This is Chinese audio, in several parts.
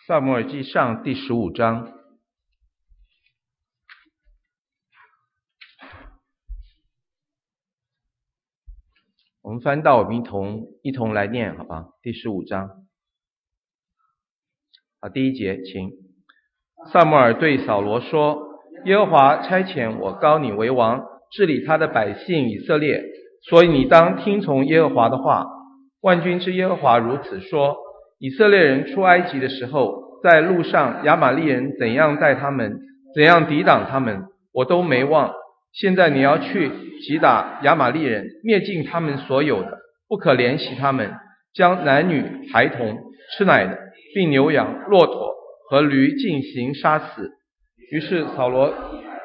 撒母耳记上第15章。我们翻到，我们一同来念，好吧？第15章。好，第1节，请。撒母耳对扫罗说：耶和华差遣我膏你为王，治理他的百姓以色列，所以你当听从耶和华的话。万军之耶和华如此说：以色列人出埃及的时候，在路上亚玛利人怎样待他们，怎样抵挡他们，我都没忘。现在你要去击打亚玛利人，灭尽他们所有的，不可怜惜他们，将男女孩童吃奶的，并牛羊骆驼和驴进行杀死。于是扫罗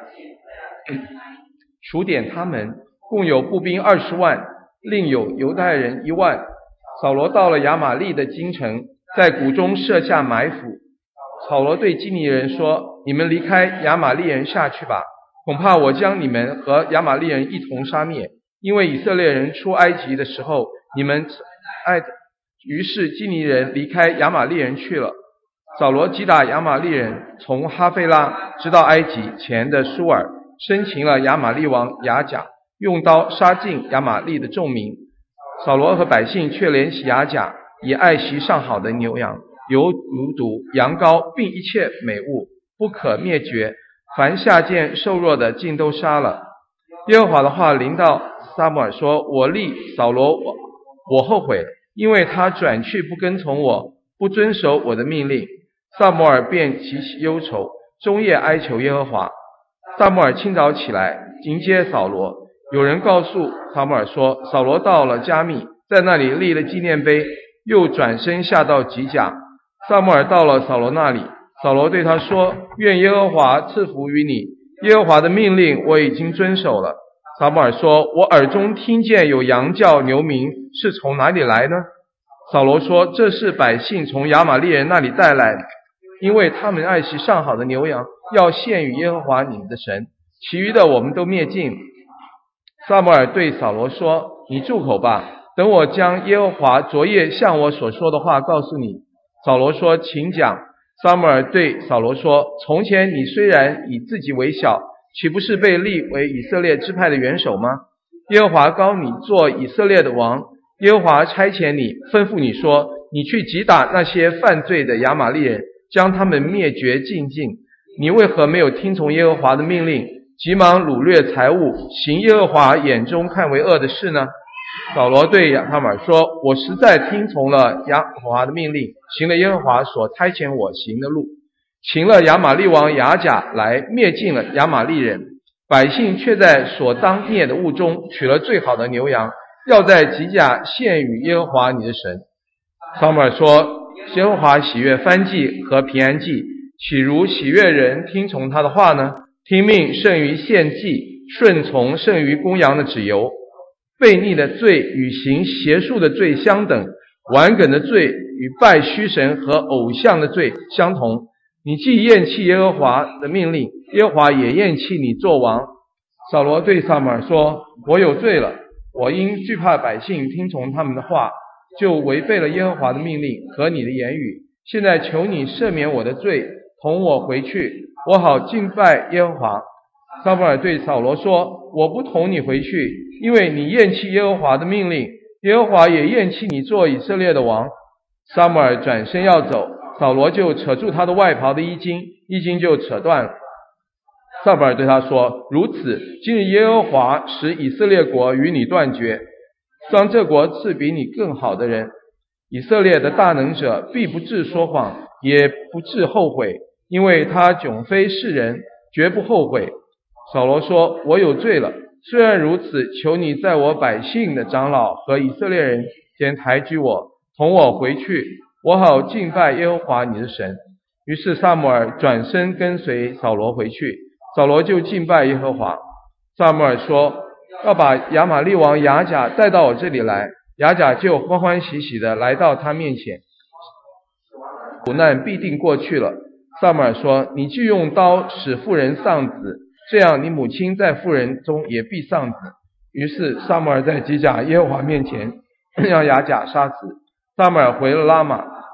数点他们，共有步兵20万，另有犹太人1万。扫罗到了亚玛利的京城，在谷中设下埋伏。扫罗对基尼人说：你们离开亚玛利人下去吧，恐怕我将你们和亚玛利人一同杀灭，因为以色列人出埃及的时候，你们爱。于是基尼人离开亚玛利人去了。扫罗击打亚玛利人，从哈菲拉直到埃及前的舒尔，生擒了亚玛利王亚甲，用刀杀尽亚玛利的众民。扫罗和百姓却怜惜亚甲，以爱惜上好的牛羊、油乳犊、羊羔，并一切美物，不可灭绝。凡下贱瘦弱的，尽都杀了。耶和华的话临到撒母耳说：我立扫罗，我后悔了，因为他转去不跟从我，不遵守我的命令。撒母耳便极其忧愁，终夜哀求耶和华。撒母耳清早起来迎接扫罗。有人告诉撒母耳说，扫罗到了加密，在那里立了纪念碑，又转身下到吉甲。撒母耳到了扫罗那里，扫罗对他说：愿耶和华赐福于你，耶和华的命令我已经遵守了。撒母耳说：我耳中听见有羊叫牛鸣，是从哪里来呢？扫罗说：这是百姓从亚玛利人那里带来的，因为他们爱惜上好的牛羊，要献与耶和华你们的神，其余的我们都灭尽。撒母耳对扫罗说：你住口吧，等我将耶和华昨夜向我所说的话告诉你。扫罗说：请讲。撒母耳对扫罗说：从前你虽然以自己为小，岂不是被立为以色列支派的元首吗？耶和华膏你做以色列的王，耶和华差遣你，吩咐你说：你去击打那些犯罪的亚玛利人，将他们灭绝尽尽。你为何没有听从耶和华的命令，急忙掳掠财物，行耶和华眼中看为恶的事呢？扫罗对撒母耳说：我实在听从了耶和华的命令，行了耶和华所差遣我行的路，擒了亚玛利王亚甲来，灭尽了亚玛利人。百姓却在所当灭的物中取了最好的牛羊，要在吉甲献与耶和华你的神。撒母耳说：耶和华喜悦燔祭和平安祭，岂如喜悦人听从他的话呢？听命胜于献祭，顺从胜于公羊的脂油。悖逆的罪与行邪术的罪相等，顽梗的罪与拜虚神和偶像的罪相同。你既厌弃耶和华的命令，耶和华也厌弃你做王。扫罗对撒母耳说：我有罪了，我因惧怕百姓听从他们的话，就违背了耶和华的命令和你的言语。现在求你赦免我的罪，同我回去，我好敬拜耶和华。撒母耳对扫罗说：我不同你回去，因为你厌弃耶和华的命令，耶和华也厌弃你做以色列的王。撒母耳转身要走，扫罗就扯住他的外袍的衣襟，衣襟就扯断了。撒母耳对他说：如此，今日耶和华使以色列国与你断绝，将这国赐比你更好的人。以色列的大能者必不致说谎，也不致后悔，因为他迥非世人，绝不后悔。扫罗说：我有罪了，虽然如此，求你在我百姓的长老和以色列人间抬举我，同我回去，我好敬拜耶和华你的神。于是撒母耳转身跟随扫罗回去，扫罗就敬拜耶和华。撒母耳说：要把亚玛利王亚甲带到我这里来。亚甲就欢欢喜喜的来到他面前，苦难必定过去了。撒母耳说：你既用刀使妇人丧子，这样你母亲在妇人中也必丧子。于是撒母耳在吉甲耶和华面前让亚甲杀死。撒母耳回了拉玛。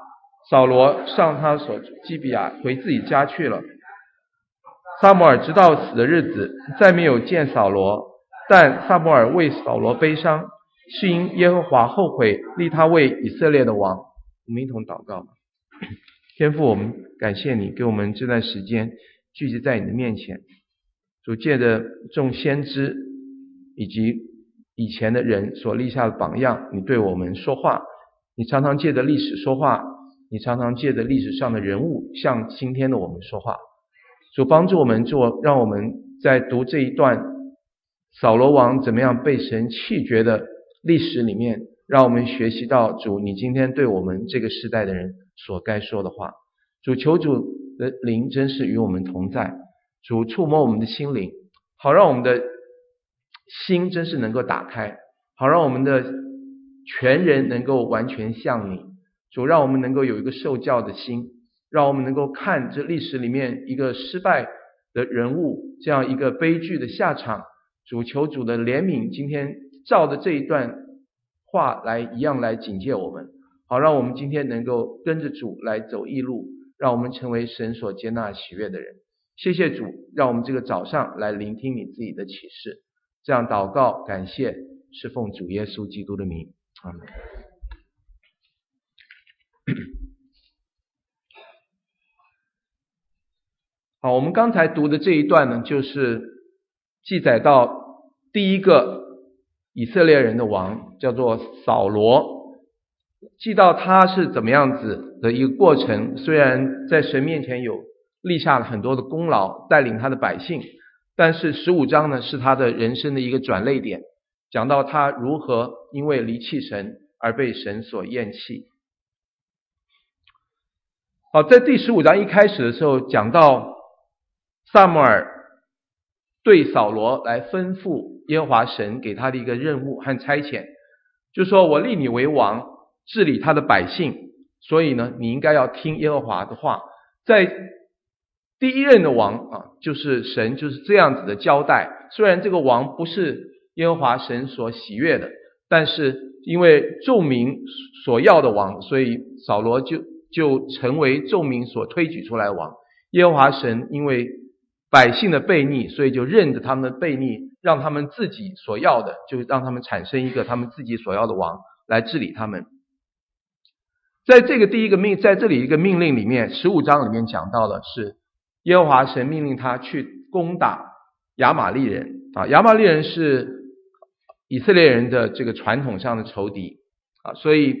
扫罗上他所住基比亚，回自己家去了。撒母耳直到死的日子，再没有见扫罗，但撒母耳为扫罗悲伤，是因耶和华后悔立他为以色列的王。我们一同祷告。天父，我们感谢你给我们这段时间聚集在你的面前，主借着众先知以及以前的人所立下的榜样，你对我们说话，你常常借着历史说话，你常常借着历史上的人物向今天的我们说话。主帮助我们让我们在读这一段扫罗王怎么样被神弃绝的历史里面，让我们学习到主你今天对我们这个时代的人所该说的话。主求主的灵真是与我们同在，主触摸我们的心灵，好让我们的心真是能够打开，好让我们的全人能够完全像你。主让我们能够有一个受教的心，让我们能够看这历史里面一个失败的人物，这样一个悲剧的下场。主求主的怜悯，今天照着这一段话一样来警戒我们，好让我们今天能够跟着主来走义路，让我们成为神所接纳喜悦的人。谢谢主，让我们这个早上来聆听你自己的启示。这样祷告感谢是奉主耶稣基督的名，阿们。好，我们刚才读的这一段呢，就是记载到第一个以色列人的王叫做扫罗，记到他是怎么样子的一个过程。虽然在神面前有立下了很多的功劳，带领他的百姓，但是15章呢是他的人生的一个转捩点，讲到他如何因为离弃神而被神所厌弃。好，在第15章一开始的时候讲到撒母耳对扫罗来吩咐耶和华神给他的一个任务和差遣，就说我立你为王，治理他的百姓，所以呢你应该要听耶和华的话。在第一任的王就是神就是这样子的交代。虽然这个王不是耶和华神所喜悦的，但是因为众民所要的王，所以扫罗就成为众民所推举出来的王。耶和华神因为百姓的悖逆，所以就认着他们的悖逆，让他们自己所要的，就让他们产生一个他们自己所要的王来治理他们。在这个在这里一个命令里面，15章里面讲到的是耶和华神命令他去攻打亚玛利人亚玛利人是以色列人的这个传统上的仇敌所以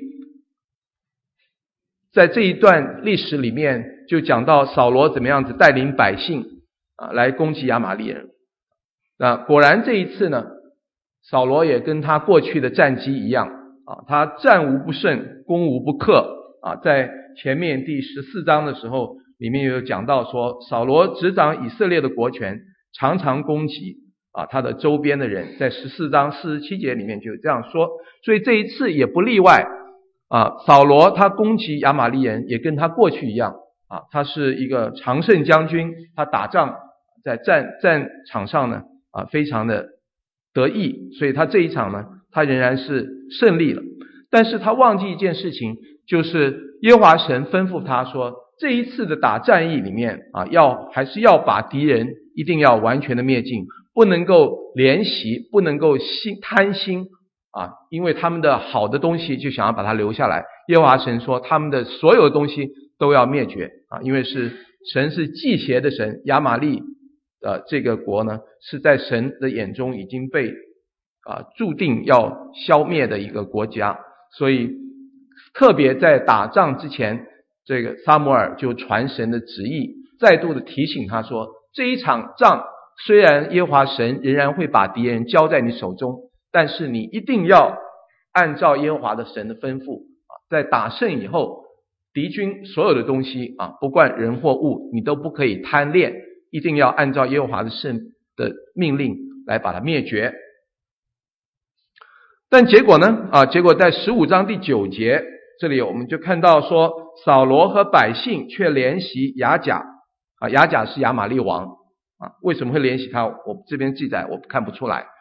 在这一段历史里面就讲到扫罗怎么样子带领百姓来攻击亚玛利人。那果然这一次呢，扫罗也跟他过去的战绩一样他战无不胜，攻无不克在前面第14章的时候里面有讲到说，扫罗执掌以色列的国权，常常攻击他的周边的人，在14章47节里面就这样说。所以这一次也不例外扫罗他攻击亚玛利人也跟他过去一样他是一个常胜将军，他打仗在战场上呢非常的得意，所以他这一场呢他仍然是胜利了。但是他忘记一件事情，就是耶和华神吩咐他说，这一次的打战役里面还是要把敌人一定要完全的灭尽，不能够怜惜，不能够贪心因为他们的好的东西就想要把它留下来。耶和华神说他们的所有的东西都要灭绝因为神是忌邪的神，亚玛利这个国呢是在神的眼中已经被注定要消灭的一个国家。所以特别在打仗之前，这个撒母耳就传神的旨意，再度的提醒他说，这一场仗虽然耶和华神仍然会把敌人交在你手中，但是你一定要按照耶和华的神的吩咐在打胜以后，敌军所有的东西不管人或物，你都不可以贪恋，一定要按照耶和华的神的命令来把它灭绝。但结果呢结果在15章第9节，这里我们就看到说，扫罗和百姓却怜惜亚甲亚甲是亚玛利王为什么会怜惜他？我这边记载我看不出来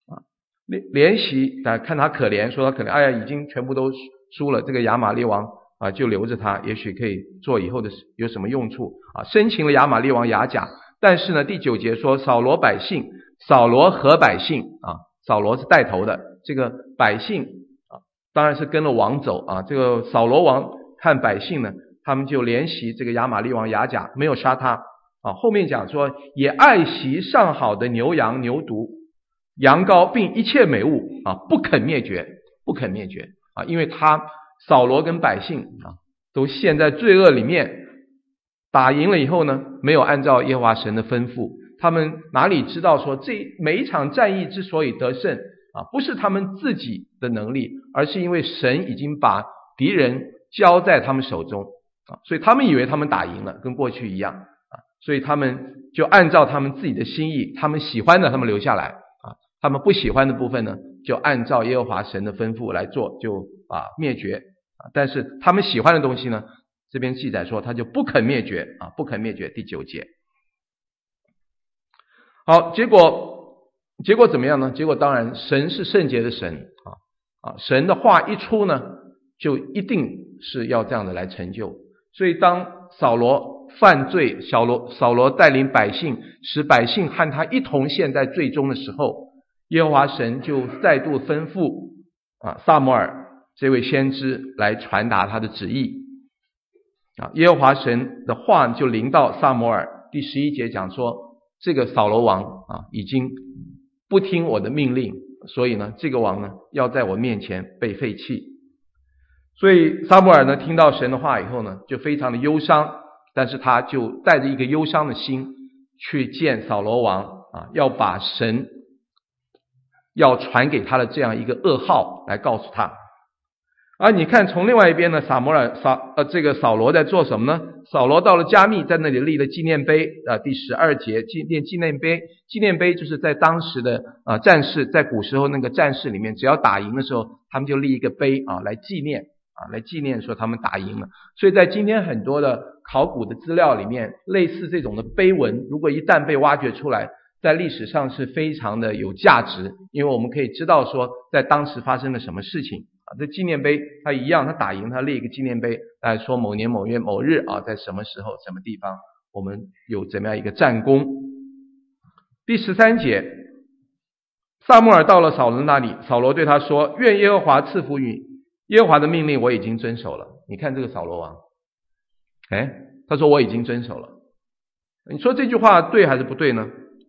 怜惜看他可怜，说他可怜，已经全部都输了，这个亚玛利王就留着他，也许可以做以后的有什么用处生擒了亚玛力王亚甲。但是呢，第9节说扫罗和百姓扫罗是带头的，这个百姓当然是跟了王走这个扫罗王和百姓呢，他们就怜惜这个亚玛力王亚甲，没有杀他后面讲说也爱惜上好的牛羊牛犊羊羔并一切美物不肯灭绝因为扫罗跟百姓都陷在罪恶里面，打赢了以后呢，没有按照耶和华神的吩咐，他们哪里知道说这每一场战役之所以得胜不是他们自己的能力，而是因为神已经把敌人交在他们手中所以他们以为他们打赢了，跟过去一样所以他们就按照他们自己的心意，他们喜欢的他们留下来他们不喜欢的部分呢，就按照耶和华神的吩咐来做，就灭绝但是他们喜欢的东西呢，这边记载说他就不肯灭绝不肯灭绝。第9节好，结果怎么样呢？结果当然神是圣洁的神神的话一出呢，就一定是要这样的来成就。所以当扫罗犯罪，扫罗带领百姓，使百姓和他一同陷在罪中的时候，耶和华神就再度吩咐撒母耳这位先知来传达他的旨意耶和华神的话就临到撒母耳。第11节讲说这个扫罗王已经不听我的命令，所以呢这个王呢要在我面前被废弃。所以撒母耳呢听到神的话以后呢，就非常的忧伤，但是他就带着一个忧伤的心去见扫罗王要把神要传给他的这样一个噩耗来告诉他你看从另外一边呢，这个扫罗在做什么呢？扫罗到了加密，在那里立了纪念碑第12节纪念碑就是在当时的战士，在古时候那个战士里面，只要打赢的时候，他们就立一个碑来纪念说他们打赢了。所以在今天很多的考古的资料里面，类似这种的碑文，如果一旦被挖掘出来，在历史上是非常的有价值，因为我们可以知道说在当时发生了什么事情这纪念碑它一样，它打赢它立一个纪念碑来说某年某月某日在什么时候什么地方我们有怎么样一个战功。第13节撒母耳到了扫罗那里，扫罗对他说愿耶和华赐福于耶和华的命令我已经遵守了。你看这个扫罗王他说我已经遵守了，你说这句话对还是不对呢？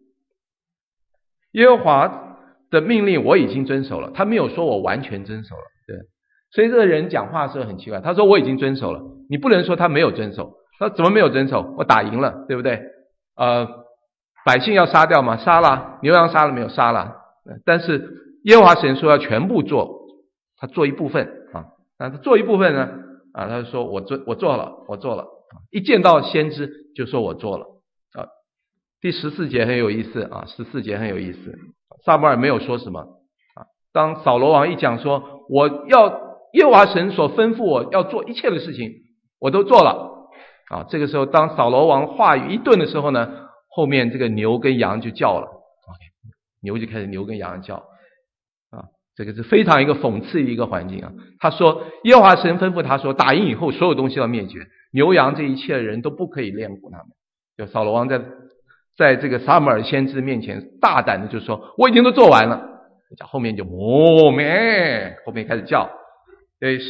耶和华的命令我已经遵守了，他没有说我完全遵守了，对。所以这个人讲话的时候很奇怪，他说我已经遵守了，你不能说他没有遵守。他怎么没有遵守？我打赢了，对不对？百姓要杀掉吗？杀了。牛羊杀了没有？杀了。但是耶和华神说要全部做，他做一部分那他做一部分呢他就说我做了一见到先知就说我做了第14节很有意思14节很有意思。撒母耳没有说什么当扫罗王一讲说我要耶和华神所吩咐我要做一切的事情我都做了这个时候当扫罗王话语一顿的时候呢，后面这个牛跟羊就叫了牛就开始牛跟羊叫这个是非常一个讽刺的一个环境他说耶和华神吩咐他说打赢以后所有东西要灭绝，牛羊这一切的人都不可以恋慕他们。就扫罗王在这个撒母耳先知面前大胆的就说我已经都做完了，后面就后面开始叫。所以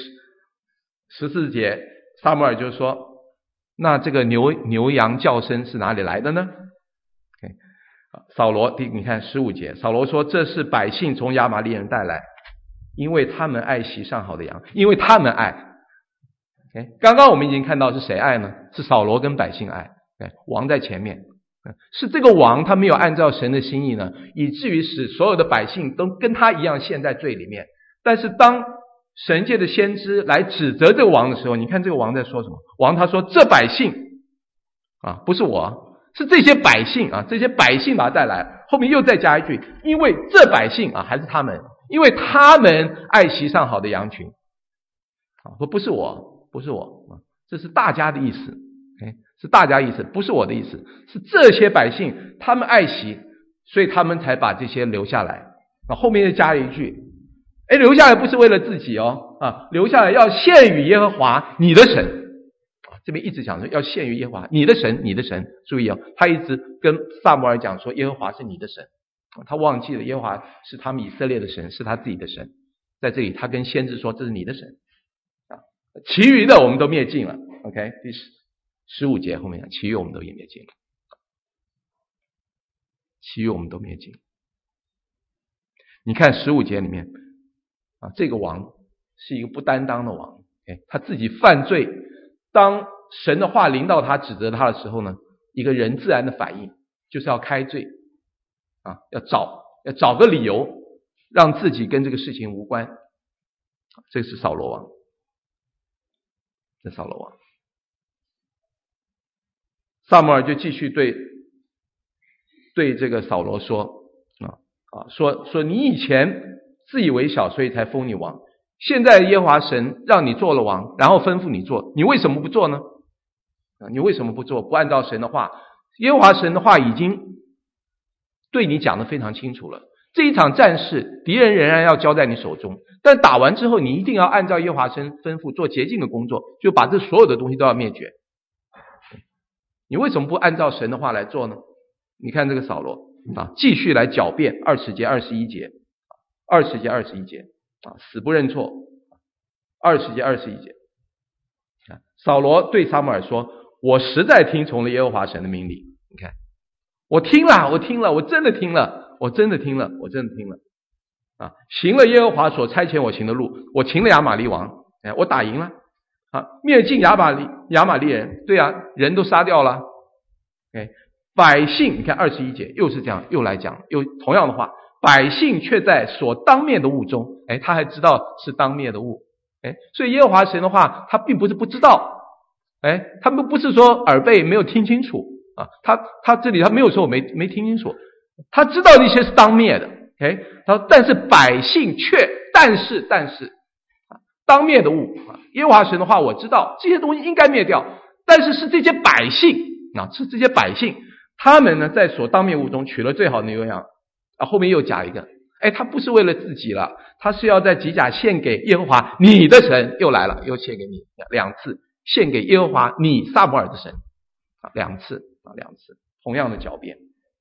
14节撒母耳就说那这个牛羊叫声是哪里来的呢？扫罗你看15节扫罗说这是百姓从亚玛力人带来，因为他们爱惜上好的羊，因为他们爱刚刚我们已经看到是谁爱呢？是扫罗跟百姓爱王在前面是这个王他没有按照神的心意呢，以至于使所有的百姓都跟他一样陷在罪里面。但是当神界的先知来指责这个王的时候，你看这个王在说什么？王他说这百姓不是我，是这些百姓这些百姓把他带来，后面又再加一句因为这百姓还是他们，因为他们爱惜上好的羊群不是我这是大家的意思是大家意思，不是我的意思，是这些百姓他们爱惜，所以他们才把这些留下来后面又加了一句留下来不是为了自己留下来要献与耶和华你的神。这边一直讲说要献于耶和华你的神，你的神。注意他一直跟撒母耳讲说耶和华是你的神，他忘记了耶和华是他们以色列的神，是他自己的神。在这里他跟先知说这是你的神其余的我们都灭尽了。 OK， 第15节后面讲其余我们都也灭尽了，其余我们都灭尽了。你看15节里面这个王是一个不担当的王，他自己犯罪，当神的话临到他指责他的时候呢，一个人自然的反应就是要开罪要找个理由让自己跟这个事情无关。这是扫罗王，这扫罗王。撒母耳就继续对这个扫罗说说你以前自以为小，所以才封你王，现在耶和华神让你做了王，然后吩咐你做，你为什么不做呢？你为什么不做？不按照神的话？耶和华神的话已经对你讲得非常清楚了，这一场战事敌人仍然要交在你手中，但打完之后你一定要按照耶和华神吩咐做洁净的工作，就把这所有的东西都要灭绝。你为什么不按照神的话来做呢？你看这个扫罗继续来狡辩。20节21节20节21节死不认错。20节21节扫罗对撒母耳说，我实在听从了耶和华神的命令。你看我听了，我真的听了行了耶和华所差遣我行的路，我擒了亚玛利王，我打赢了灭尽亚玛利人，对人都杀掉了。百姓，你看21节又是这样，又来讲又同样的话，百姓却在所当灭的物中，他还知道是当灭的物。所以耶和华神的话他并不是不知道，他们不是说耳背没有听清楚他这里他没有说我没听清楚，他知道那些是当灭的。他说但是百姓却但是当灭的物耶和华神的话我知道这些东西应该灭掉，但是这些百姓是这些百姓他们呢在所当灭物中取了最好的牛羊后面又加一个他不是为了自己了，他是要在吉甲献给耶和华你的神，又来了，又献给你两次，献给耶和华你撒母耳的神两次同样的狡辩。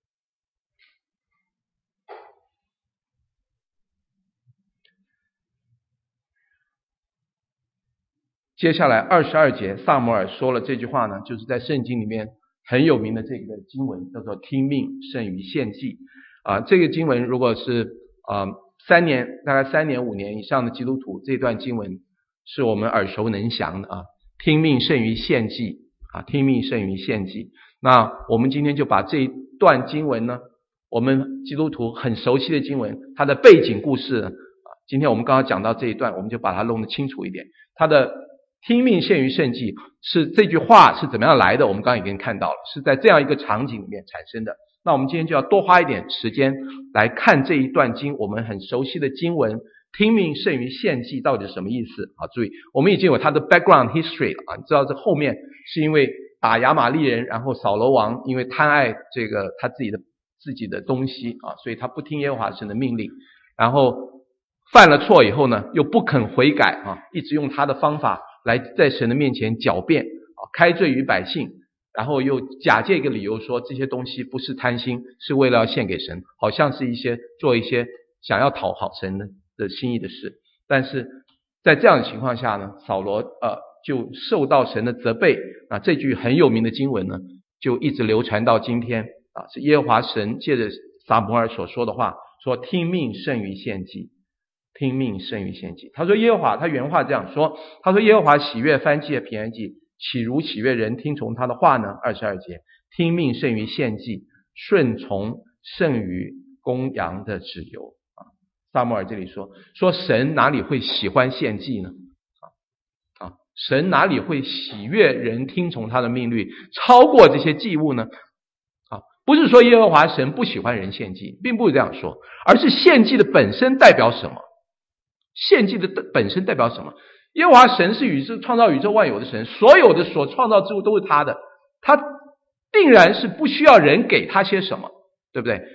接下来22节撒母耳说了这句话呢，就是在圣经里面很有名的这个经文叫做听命胜于献祭这个经文如果是大概3年5年以上的基督徒，这段经文是我们耳熟能详的听命胜于献祭听命胜于献祭。那我们今天就把这一段经文呢，我们基督徒很熟悉的经文，它的背景故事今天我们刚刚讲到这一段，我们就把它弄得清楚一点。它的听命胜于献祭是这句话是怎么样来的，我们刚刚已经看到了，是在这样一个场景里面产生的。那我们今天就要多花一点时间来看这一段经，我们很熟悉的经文听命胜于献祭到底是什么意思注意我们已经有它的 background history 了你知道这后面是因为打亚玛利人，然后扫罗王因为贪爱这个他自己的东西所以他不听耶和华神的命令，然后犯了错以后呢又不肯悔改一直用他的方法来在神的面前狡辩开罪于百姓，然后又假借一个理由说这些东西不是贪心，是为了要献给神，好像是做一些想要讨好神的心意的事。但是在这样的情况下呢，扫罗就受到神的责备这句很有名的经文呢就一直流传到今天是耶和华神借着撒母耳所说的话，说听命胜于献祭，听命胜于献祭。他说耶和华，他原话这样说，他说耶和华喜悦燔祭和平安祭，岂如喜悦人听从他的话呢？22节，听命胜于献祭，顺从胜于公羊的脂油撒母耳这里说神哪里会喜欢献祭呢？神哪里会喜悦人听从他的命律超过这些祭物呢？不是说耶和华神不喜欢人献祭，并不是这样说，而是献祭的本身代表什么？献祭的本身代表什么？耶和华神是创造宇宙万有的神，所有的所创造之物都是他的，他定然是不需要人给他些什么，对不对？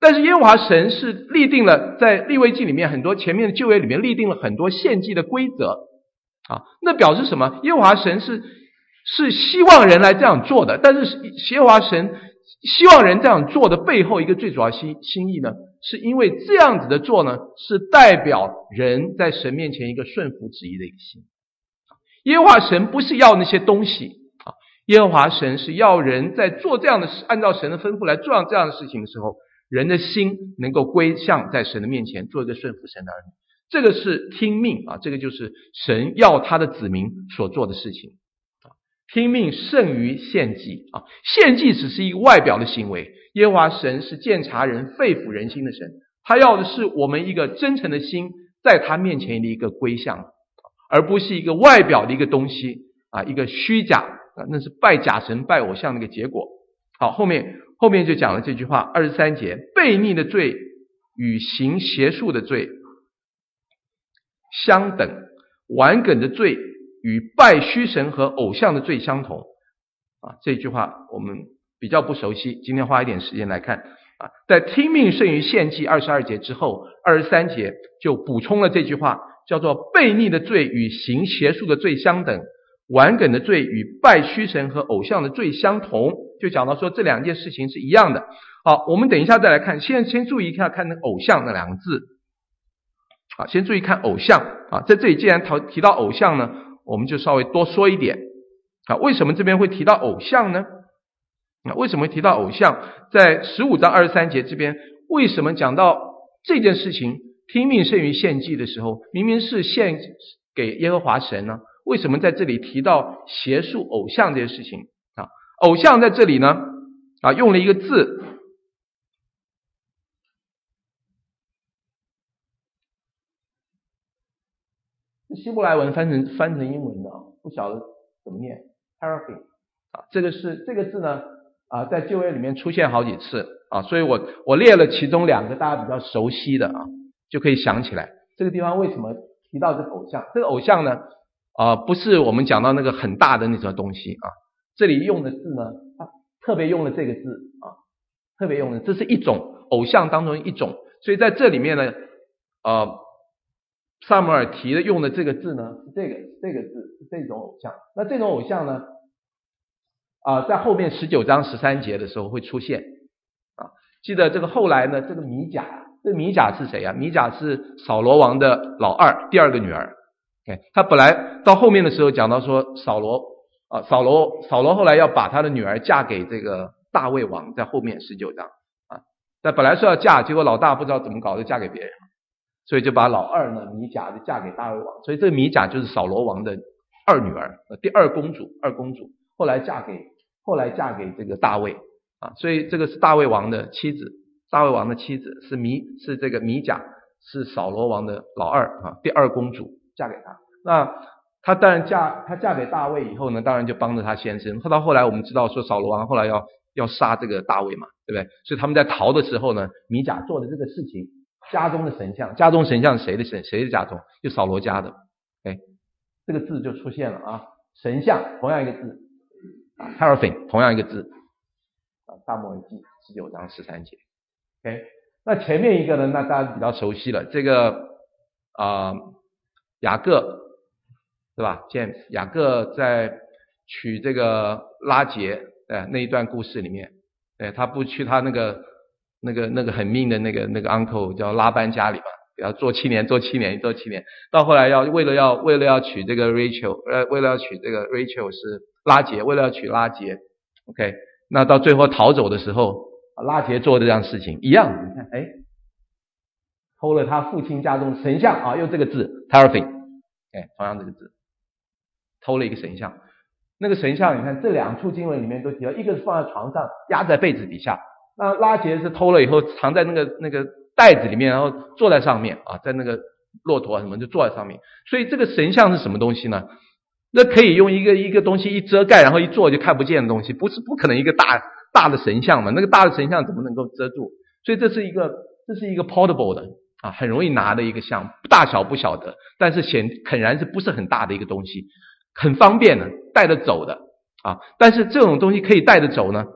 但是耶和华神是立定了在利未记里面很多前面的旧约里面立定了很多献祭的规则啊，那表示什么？耶和华神是希望人来这样做的，但是耶和华神希望人这样做的背后一个最主要心意呢，是因为这样子的做呢，是代表人在神面前一个顺服旨意的一个心。耶和华神不是要那些东西啊，耶和华神是要人在做这样的事，按照神的吩咐来做这样的事情的时候，人的心能够归向在神的面前，做一个顺服神的儿女。这个是听命啊，这个就是神要他的子民所做的事情。听命胜于献祭啊！献祭只是一个外表的行为，耶和华神是鉴察人肺腑人心的神，他要的是我们一个真诚的心在他面前的一个归向，而不是一个外表的一个东西啊，一个虚假啊，那是拜假神拜偶像的一个结果。好，后面就讲了这句话，23节，悖逆的罪与行邪术的罪相等，顽梗的罪与拜虚神和偶像的罪相同啊，这句话我们比较不熟悉，今天花一点时间来看啊。在听命胜于献祭22节之后，23节就补充了这句话，叫做悖逆的罪与行邪术的罪相等，顽梗的罪与拜虚神和偶像的罪相同，就讲到说这两件事情是一样的。好，我们等一下再来看，先注意一下看那个偶像那两个字。好，先注意看偶像啊，在这里既然提到偶像呢，我们就稍微多说一点啊。为什么这边会提到偶像呢？为什么会提到偶像？在15章23节这边，为什么讲到这件事情听命胜于献祭的时候，明明是献给耶和华神呢？为什么在这里提到邪术偶像这些事情啊？偶像在这里呢啊用了一个字，希伯来文翻成英文的，不晓得怎么念 ，paraffin 啊，这个字呢啊，在旧约里面出现好几次啊，所以我列了其中两个大家比较熟悉的啊，就可以想起来这个地方为什么提到这个偶像。这个偶像呢不是我们讲到那个很大的那种东西啊，这里用的字呢，它特别用了这个字啊，特别用的，这是一种偶像当中一种，所以在这里面呢撒母耳提的用的这个字呢，是这个字，是这种偶像。那这种偶像呢在后面19章13节的时候会出现啊。记得这个后来呢，这个米甲，这个米甲是谁啊？米甲是扫罗王的老二，第二个女儿。他本来到后面的时候讲到说扫罗后来要把他的女儿嫁给这个大卫王，在后面19章啊。但本来是要嫁，结果老大不知道怎么搞就嫁给别人，所以就把老二呢米甲就嫁给大卫王，所以这个米甲就是扫罗王的二女儿，第二公主，后来嫁给这个大卫啊，所以这个是大卫王的妻子，是这个米甲，是扫罗王的老二啊，第二公主嫁给他。那她当然嫁给大卫以后呢，当然就帮着他先生。到后来我们知道说扫罗王后来要杀这个大卫嘛，对不对？所以他们在逃的时候呢，米甲做的这个事情，家中的神像是谁的家中？就扫罗家的。这个字就出现了啊，神像同样一个字，paraffin 同样一个字啊，撒母耳记19章13节。那前面一个呢，那大家比较熟悉了，这个雅各对吧 ？James 雅各在娶这个拉结那一段故事里面，他不去他那个很命的那个 uncle 叫拉班家里嘛，给他做7年，到后来为了要娶这个 Rachel， 为了要娶这个 Rachel 是拉结，为了要娶拉结 ，OK， 那到最后逃走的时候，拉结做的这样的事情一样，你看，偷了他父亲家中神像啊，用这个字 paraffin， 同样这个字，偷了一个神像。那个神像你看这两处经文里面都提到，一个是放在床上压在被子底下，那拉结是偷了以后藏在那个袋子里面，然后坐在上面啊，在那个骆驼什么就坐在上面。所以这个神像是什么东西呢？那可以用一个东西一遮盖，然后一坐就看不见的东西，不可能一个大的神像嘛，那个大的神像怎么能够遮住？所以这是一个 portable 的啊，很容易拿的一个像，大小不晓得，但是显然是不是很大的一个东西，很方便的带着走的啊。但是这种东西可以带着走呢，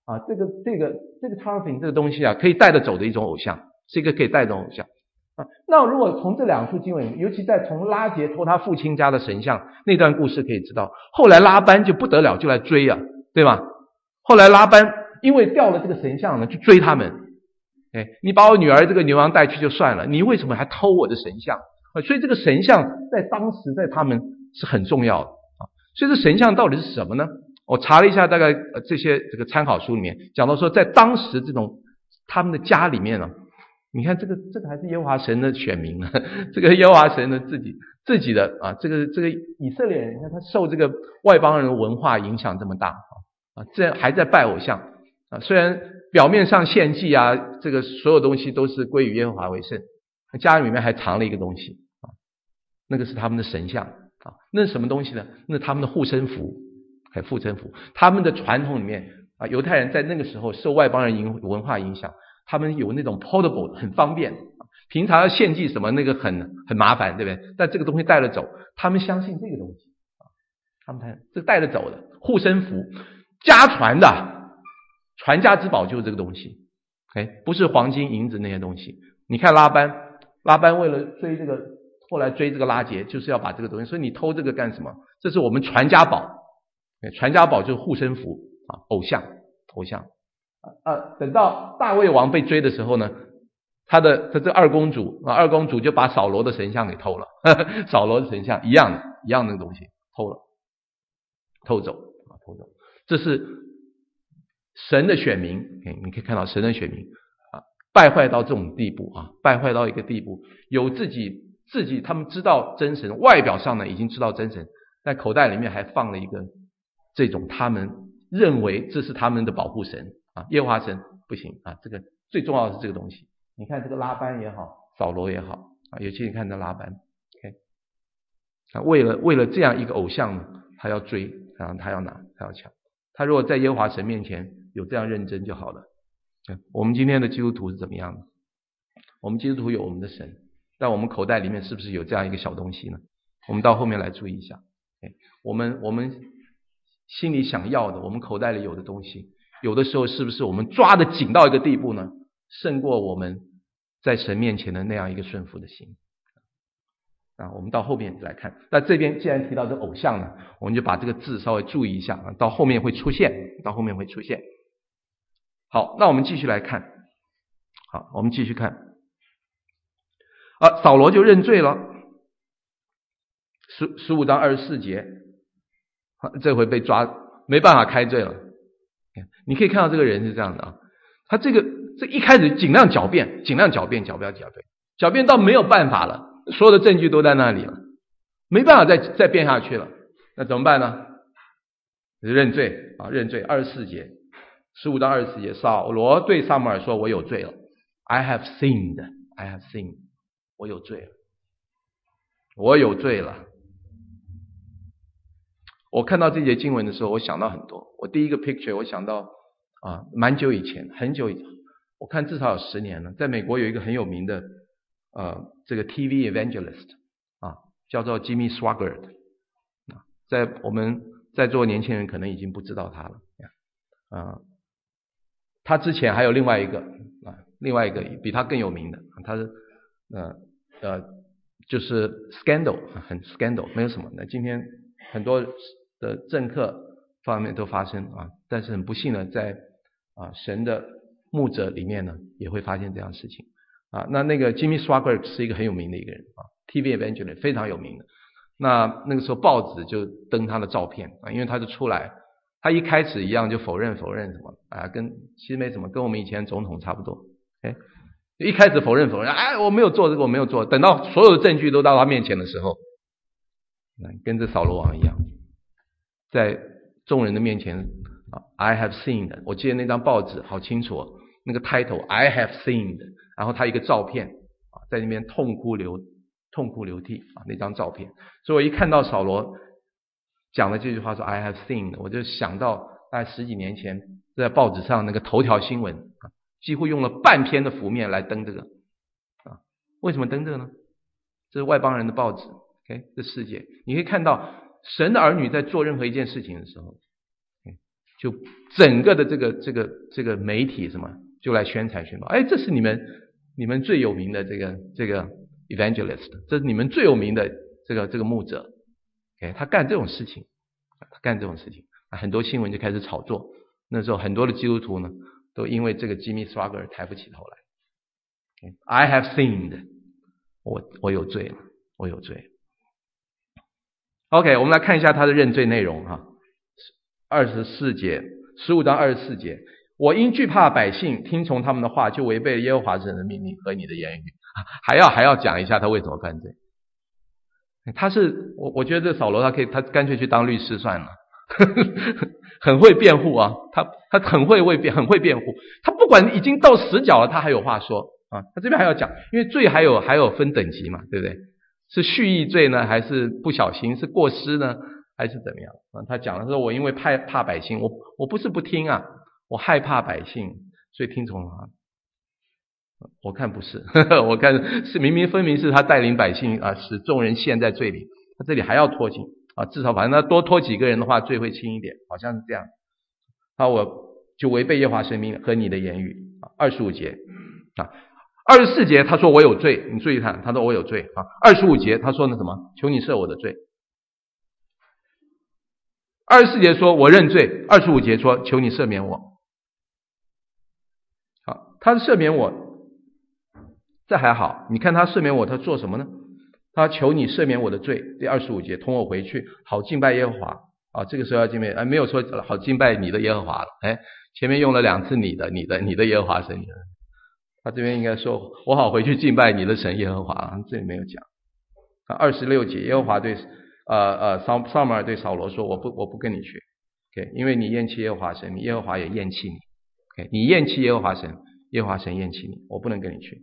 啊，这个 teraphim 这个东西啊，可以带着走的一种偶像，是一个可以带着偶像啊。那如果从这两处经文，尤其在从拉结偷他父亲家的神像那段故事可以知道，后来拉班就不得了，就来追啊，对吧？后来拉班因为掉了这个神像呢，就追他们。你把我女儿这个牛羊带去就算了，你为什么还偷我的神像？所以这个神像在当时在他们是很重要的啊。所以这神像到底是什么呢？我查了一下，大概这个参考书里面讲到说，在当时这种他们的家里面呢，你看这个还是耶和华神的选民呢，这个耶和华神的自己的啊，这个以色列人，你看他受这个外邦人的文化影响这么大啊，这还在拜偶像啊，虽然表面上献祭啊，这个所有东西都是归于耶和华为圣，家里面还藏了一个东西啊，那个是他们的神像啊，那是什么东西呢？那是他们的护身符。还护身符，他们的传统里面啊，犹太人在那个时候受外邦人文化影响，他们有那种 portable 很方便，平常要献祭什么那个很麻烦，对不对？但这个东西带了走，他们相信这个东西啊，他们这带着走的护身符，家传的传家之宝就是这个东西，不是黄金银子那些东西。你看拉班为了追这个，后来追这个拉结，就是要把这个东西，所以你偷这个干什么？这是我们传家宝。传家宝就是护身符啊，偶像等到大卫王被追的时候呢，他这二公主就把扫罗的神像给偷了，扫罗的神像一样的东西偷走，这是神的选民，你可以看到神的选民啊，败坏到这种地步啊，败坏到一个地步，有自己他们知道真神，外表上呢已经知道真神，但口袋里面还放了一个这种他们认为这是他们的保护神啊，耶和华神不行啊，这个最重要的是这个东西。你看这个拉班也好，扫罗也好啊，尤其你看这拉班 ，OK， 啊，为了这样一个偶像，他要追，他要拿，他要抢。他如果在耶和华神面前有这样认真就好了。我们今天的基督徒是怎么样的？我们基督徒有我们的神，但我们口袋里面是不是有这样一个小东西呢？我们到后面来注意一下。我们心里想要的，我们口袋里有的东西，有的时候是不是我们抓得紧到一个地步呢？胜过我们在神面前的那样一个顺服的心啊。我们到后面来看，那这边既然提到这偶像呢，我们就把这个字稍微注意一下，到后面会出现。好，那我们继续来看。好，我们继续看扫罗就认罪了。15章24节，这回被抓，没办法开罪了。你可以看到这个人是这样的啊，他这一开始尽量狡辩，狡辩到没有办法了，所有的证据都在那里了，没办法再辩下去了，那怎么办呢？认罪啊，认罪。24节，15章24节，扫罗对撒母耳说：“我有罪了 ，I have sinned， 我有罪了。”我看到这节经文的时候，我想到很多。我第一个 picture 我想到蛮久以前，很久以前，我看至少有10年了，在美国有一个很有名的这个 TV evangelist 叫做 Jimmy Swaggart 在我们在座年轻人可能已经不知道他了他之前还有另外一个比他更有名的，他是就是 scandal 很 scandal 没有什么。那今天很多的政客方面都发生但是很不幸的在神的牧者里面呢也会发现这样的事情那个 Jimmy Swaggart 是一个很有名的一个人TV evangelist 非常有名的。那个时候报纸就登他的照片因为他就出来，他一开始一样就否认什么其实没什么，跟我们以前总统差不多一开始否认我没有做这个，我没有做。等到所有的证据都到他面前的时候，跟这扫罗王一样，在众人的面前I have sinned。 我记得那张报纸好清楚那个 title I have sinned， 然后他一个照片在那边痛哭流涕那张照片。所以我一看到扫罗讲了这句话说 I have sinned， 我就想到大概10几年前在报纸上那个头条新闻几乎用了半篇的幅面来登这个为什么登这个呢？这是外邦人的报纸这世界你可以看到神的儿女在做任何一件事情的时候就整个的这个媒体什么就来宣传宣告，这是你们最有名的这个 evangelist， 这是你们最有名的这个牧者。他干这种事情，很多新闻就开始炒作。那时候很多的基督徒呢，都因为这个 Jimmy Swaggart 抬不起头来。I have sinned， 我有罪了，我有罪。OK， 我们来看一下他的认罪内容24节，15章24节，我因惧怕百姓，听从他们的话，就违背了耶和华神的命令和你的言语。还要讲一下他为什么犯罪。我觉得这扫罗他干脆去当律师算了，很会辩护啊，他很会辩护，他不管已经到死角了，他还有话说啊。他这边还要讲，因为罪还有分等级嘛，对不对？是蓄意罪呢，还是不小心，是过失呢，还是怎么样啊？他讲了说，我因为怕百姓，我不是不听啊，我害怕百姓，所以听从他。我看不是，我看是分明是他带领百姓使众人陷在罪里。他这里还要拖紧至少反正他多拖几个人的话，罪会轻一点，好像是这样。我就违背耶和华神命和你的言语。25节24节他说我有罪，你注意看，他说我有罪25节他说呢什么？求你赦我的罪。24节说我认罪，25节说求你赦免我。他赦免我，这还好。你看他赦免我，他做什么呢？他求你赦免我的罪。第25节，同我回去，好敬拜耶和华。这个时候要敬拜，没有说好敬拜你的耶和华了。前面用了2次你的耶和华神。他这边应该说我好回去敬拜你的神耶和华，这里没有讲。26节，耶和华对撒母耳对扫罗说，我不跟你去，因为你厌弃耶和华神，耶和华也厌弃你。你厌弃耶和华神，耶和华神厌弃你，我不能跟你去。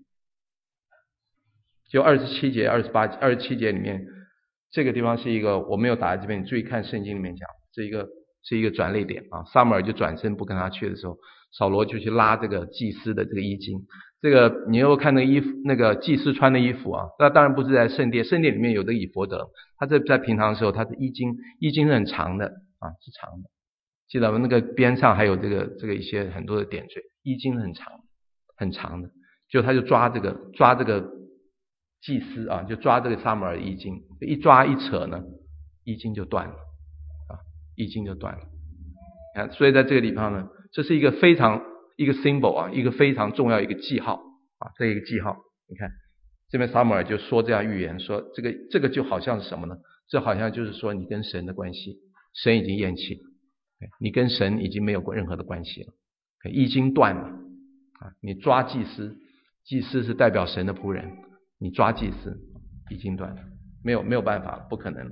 就27节、27节里面，这个地方是一个我没有打在这边，你注意看圣经里面讲，是一个转捩点撒母耳就转身不跟他去的时候，扫罗就去拉这个祭司的这个衣襟。这个你又看那个衣服，那个祭司穿的衣服那当然不是在圣殿里面有的以弗得，他在平常的时候，他的衣襟是很长的是长的。记得那个边上还有这个一些很多的点缀，衣襟很长的，就他就抓这个祭司就抓这个撒母耳的衣襟，一抓一扯呢，衣襟就断了衣襟就断了。所以在这个地方呢，这是一个symbol 一个非常重要一个记号这一个记号。你看这边撒母耳就说这样预言，说这个就好像是什么呢？这好像就是说你跟神的关系，神已经厌弃了，你跟神已经没有任何的关系了，衣襟断了你抓祭司，祭司是代表神的仆人，你抓祭司，衣襟断了，没有办法，不可能。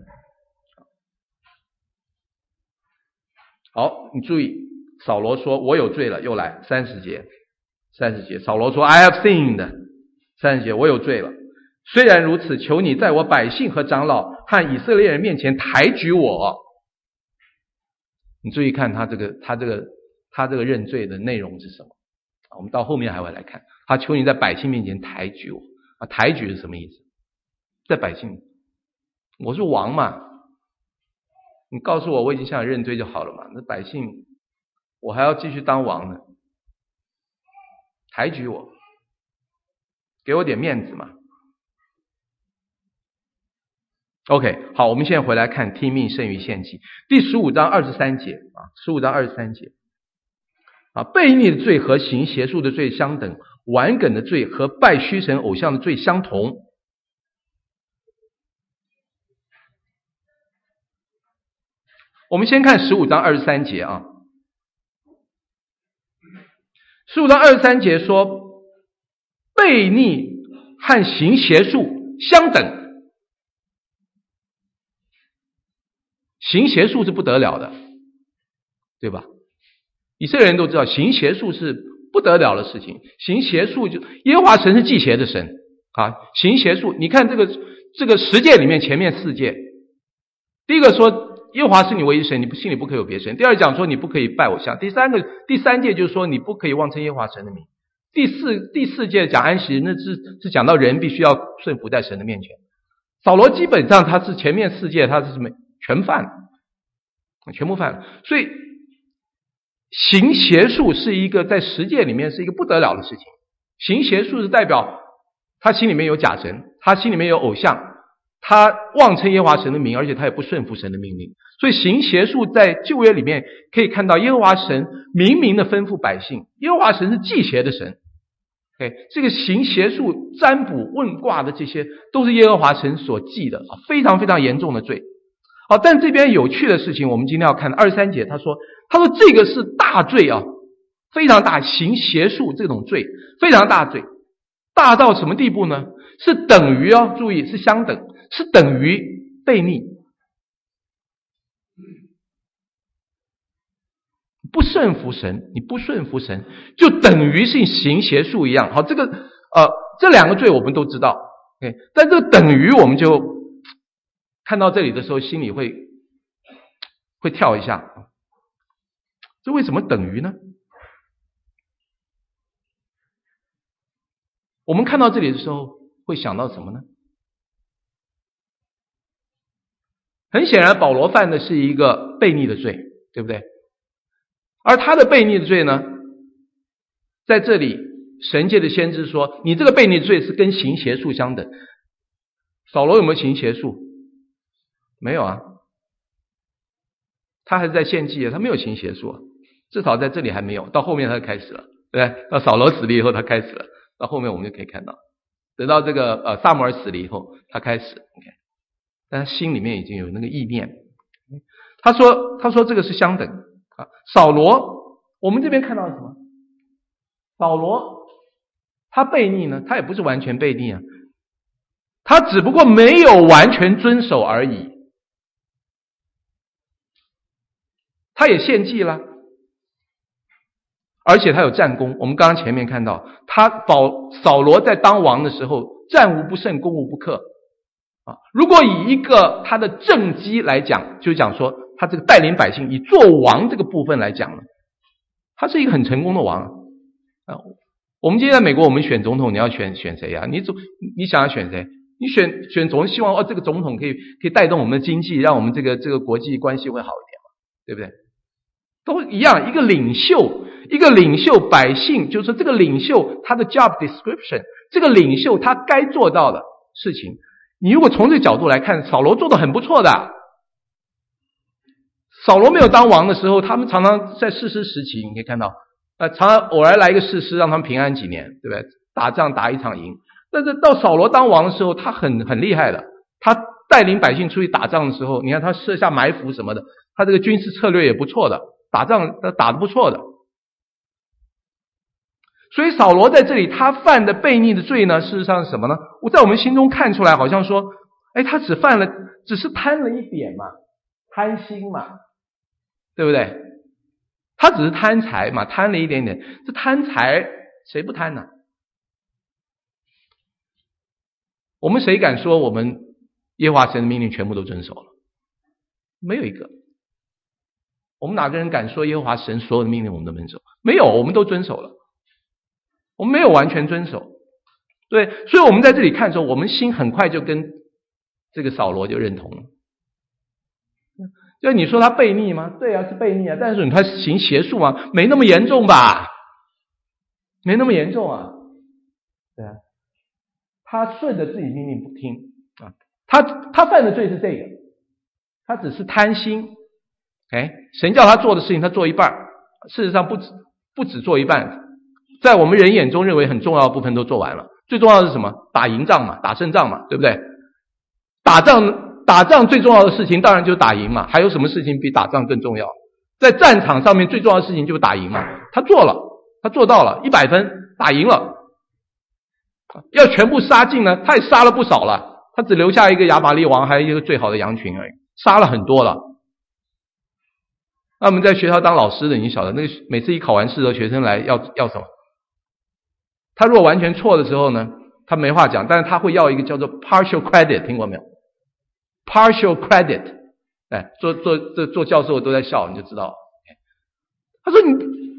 好，你注意，扫罗说我有罪了，又来30节，扫罗说 I have sinned， 30节我有罪了，虽然如此，求你在我百姓和长老和以色列人面前抬举我。你注意看他这个认罪的内容是什么？我们到后面还会来看，他求你在百姓面前抬举我抬举是什么意思？在百姓，我是王嘛，你告诉我已经向你认罪就好了嘛，那百姓我还要继续当王呢，抬举我，给我点面子嘛。OK， 好，我们现在回来看听命胜于献祭，第15章23节15章23节悖逆的罪和行邪术的罪相等，顽梗的罪和拜虚神偶像的罪相同。我们先看15章23节15章23节说悖逆和行邪术相等。行邪术是不得了的，对吧？以色列人都知道行邪术是不得了的事情，行邪术就耶和华神是忌邪的神行邪术，你看这个10诫里面前面4诫，第一个说耶和华是你唯一神，你心里不可以有别神。第二讲说你不可以拜偶像。第三诫就是说你不可以妄称耶和华神的名。第四诫讲安息日，那是讲到人必须要顺服在神的面前。扫罗基本上他是前面4诫他是什么全犯了，全部犯了。所以行邪术是一个在十诫里面是一个不得了的事情。行邪术是代表他心里面有假神，他心里面有偶像，他妄称耶和华神的名，而且他也不顺服神的命令。所以行邪术在旧约里面可以看到耶和华神明明的吩咐百姓，耶和华神是忌邪的神。这个行邪术、占卜、问卦的这些都是耶和华神所忌的，非常非常严重的罪。但这边有趣的事情我们今天要看23节，他说这个是大罪啊，非常大，行邪术这种罪非常大罪，大到什么地步呢？是等于注意是相等，是等于悖逆。不顺服神，你不顺服神就等于是行邪术一样。好，这个这两个罪我们都知道，但这个等于我们就看到这里的时候心里会跳一下，这为什么等于呢？我们看到这里的时候会想到什么呢？很显然保罗犯的是一个悖逆的罪，对不对？而他的悖逆的罪呢，在这里神界的先知说你这个悖逆的罪是跟行邪术相等。扫罗有没有行邪术？没有啊，他还是在献祭，他没有行邪术，至少在这里还没有，到后面他就开始了，对不对？到扫罗死了以后他开始了，到后面我们就可以看到，等到这个撒母耳死了以后他开始，但他心里面已经有那个意念。他说这个是相等。扫罗我们这边看到什么？扫罗他悖逆呢，他也不是完全悖逆啊，他只不过没有完全遵守而已。他也献祭了，而且他有战功。我们刚刚前面看到扫罗在当王的时候战无不胜，攻无不克。如果以一个他的政绩来讲，就讲说他这个带领百姓以做王这个部分来讲呢，他是一个很成功的王。我们今天在美国我们选总统，你要选谁啊？你想要选谁？你选总希望这个总统可以带动我们的经济，让我们这个国际关系会好一点嘛，对不对？都一样，一个领袖百姓，就是说这个领袖他的 job description， 这个领袖他该做到的事情，你如果从这个角度来看，扫罗做得很不错的。扫罗没有当王的时候，他们常常在士师时期，你可以看到常常偶然来一个士师让他们平安几年，对不对？打仗打一场赢。但是到扫罗当王的时候，他很厉害的，他带领百姓出去打仗的时候，你看他设下埋伏什么的，他这个军事策略也不错的，打仗打得不错的。所以扫罗在这里他犯的悖逆的罪呢，事实上是什么呢？我在我们心中看出来好像说他只是贪了一点嘛，贪心嘛，对不对？他只是贪财嘛，贪了一点点。这贪财谁不贪呢？我们谁敢说我们耶和华神的命令全部都遵守了？没有一个。我们哪个人敢说耶和华神所有的命令我们都遵守？没有，我们都遵守了。我们没有完全遵守。对，所以我们在这里看的时候，我们心很快就跟这个扫罗就认同了。就你说他悖逆吗？对啊，是悖逆啊，但是你他行邪术吗？没那么严重吧？没那么严重啊。对啊，他顺着自己命令不听啊，他犯的罪是这个，他只是贪心。神叫他做的事情他做一半，事实上不止做一半，在我们人眼中认为很重要的部分都做完了。最重要的是什么？打赢仗嘛，打胜仗嘛，对不对？打仗最重要的事情当然就是打赢嘛，还有什么事情比打仗更重要？在战场上面最重要的事情就是打赢嘛。他做了，他做到了100分，打赢了。要全部杀尽呢，他也杀了不少了，他只留下一个亚玛力王还有一个最好的羊群而已，杀了很多了。那我们在学校当老师的，你晓得那个每次一考完试的学生来要什么？他如果完全错的时候呢，他没话讲，但是他会要一个叫做 partial credit， 听过没有？ partial credit， 做教授都在笑，你就知道。他说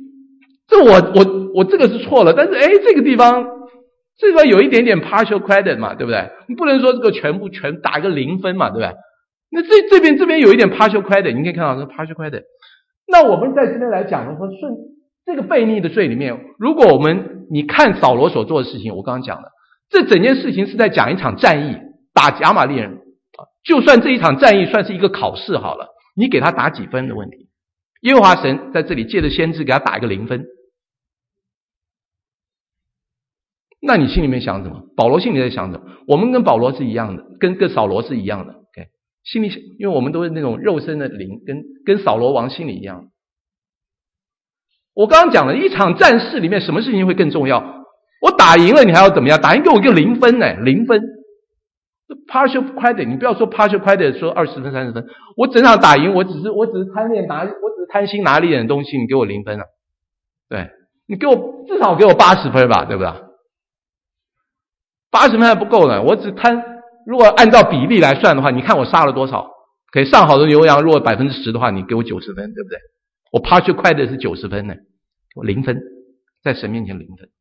我这个是错了，但是这个地方有一点点 partial credit 嘛，对不对？你不能说这个全打一个0分嘛，对不对？那这边有一点 partial credit， 你可以看到这 partial credit。 那我们在这边来讲的话，这个悖逆的罪里面，如果你看扫罗所做的事情，我刚刚讲的，这整件事情是在讲一场战役，打亚玛力人。就算这一场战役算是一个考试好了，你给他打几分的问题。耶和华神在这里借着先知给他打一个0分。那你心里面想什么？保罗心里在想什么？我们跟保罗是一样的，跟扫罗是一样的。OK， 心里因为我们都是那种肉身的灵，跟扫罗王心里一样。我刚刚讲了一场战事里面，什么事情会更重要？我打赢了，你还要怎么样？打赢给我一个0分呢？0分。partial credit， 你不要说 partial credit， 说20分30分，我整场打赢，我只是贪心拿利人的东西，你给我0分啊？对，你给我至少给我80分吧，对不对？80分还不够呢，我只贪，如果按照比例来算的话，你看我杀了多少？可以上好的牛羊，如果10%的话，你给我90分，对不对？我 partial credit 是90分呢，我0分，在神面前0分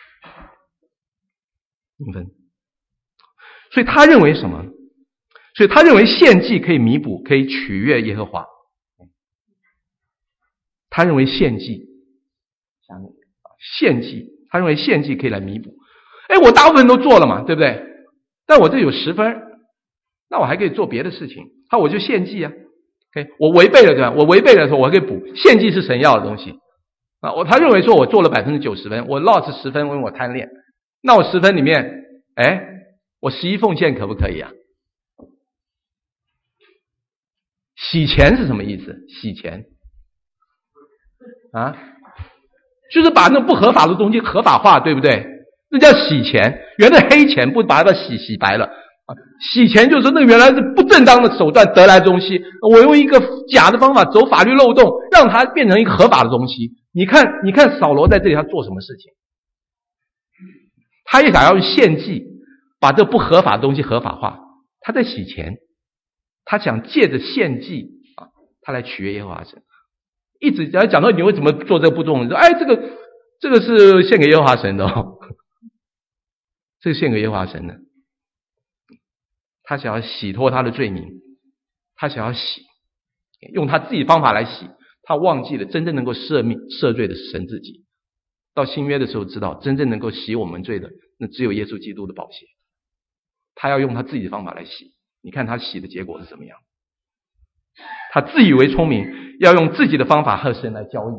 ，0分。所以他认为什么？所以他认为献祭可以弥补，可以取悦耶和华。他认为献祭，他认为献祭可以来弥补。我大部分都做了嘛，对不对？但我这有10分，那我还可以做别的事情，那我就献祭啊。OK， 我违背了，对吧？我违背的时候我还可以补。献祭是神要的东西啊。他认为说我做了90%分，我 lost 10分，因为我贪恋。那我10分里面，我11奉献可不可以啊？洗钱是什么意思？洗钱啊，就是把那不合法的东西合法化，对不对？那叫洗钱。原来黑钱不把它洗白了啊，洗钱就是那原来是不正当的手段得来的东西，我用一个假的方法走法律漏洞，让它变成一个合法的东西。你看扫罗在这里他做什么事情？他也想要献祭，把这不合法的东西合法化，他在洗钱，他想借着献祭啊，他来取悦耶和华神。一直讲到你为什么做这个不中，你说这个是献给耶和华神的哦，这个献给耶和华神的。他想要洗脱他的罪名，他想要洗，用他自己方法来洗，他忘记了真正能够赦罪的是神自己。到新约的时候知道，真正能够洗我们罪的，那只有耶稣基督的宝血。他要用他自己的方法来洗，你看他洗的结果是怎么样？他自以为聪明，要用自己的方法和神来交易。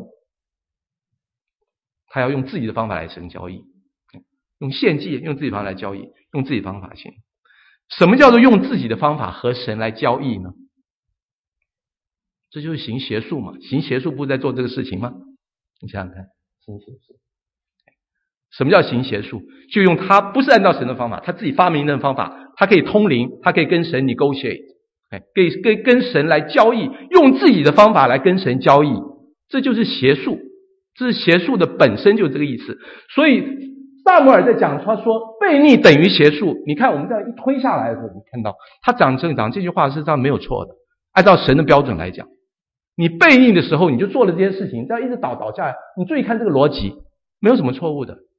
他要用自己的方法来神交易，用献祭，用自己的方法来交易，用自己的方法献。什么叫做用自己的方法和神来交易呢？这就是行邪术嘛。行邪术不是在做这个事情吗？你想想看，行邪术。什么叫行邪术？就用他不是按照神的方法，他自己发明的方法，他可以通灵，他可以跟神 negotiate， 可以跟神来交易，用自己的方法来跟神交易，这就是邪术。这是邪术的本身就是这个意思。所以撒母耳在讲，他说悖逆等于邪术。你看我们这样一推下来的时候，你看到他讲这句话是这样没有错的，按照神的标准来讲，你悖逆的时候你就做了这些事情，这样一直倒下来，你注意看这个逻辑，没有什么错误的，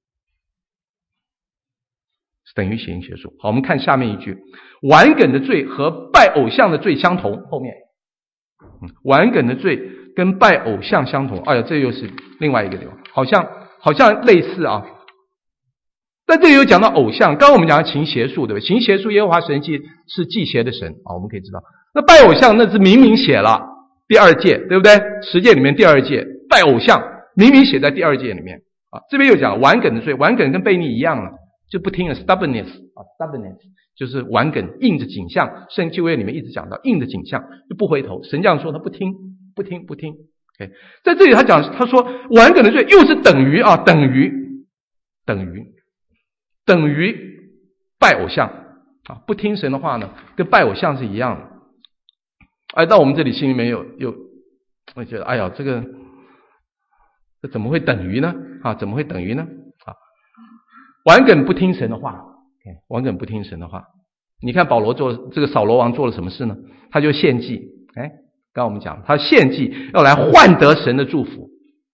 等于行邪术。好，我们看下面一句，顽梗的罪和拜偶像的罪相同。后面顽梗的罪跟拜偶像相同。哎呀，这又是另外一个地方，好像类似啊。但这里有讲到偶像，刚刚我们讲行邪术，对不对？行邪术，耶和华神是祭邪的神啊，我们可以知道。那拜偶像那是明明写了第2诫，对不对？10诫里面第2诫拜偶像明明写在第2诫里面啊。这边又讲顽梗的罪，顽梗跟悖逆一样了，就不听了 stubbornness 啊 ，stubbornness 就是顽梗，硬着颈项。圣旧约里面一直讲到硬着颈项就不回头，神这样说他不听。OK， 在这里他说顽梗的罪又是等于拜偶像啊，不听神的话呢，跟拜偶像是一样的。到我们这里心里面有我觉得哎呀，这怎么会等于呢？怎么会等于呢？顽梗不听神的话，顽梗不听神的话。你看保罗这个扫罗王做了什么事呢？他就献祭，刚刚我们讲他献祭要来换得神的祝福，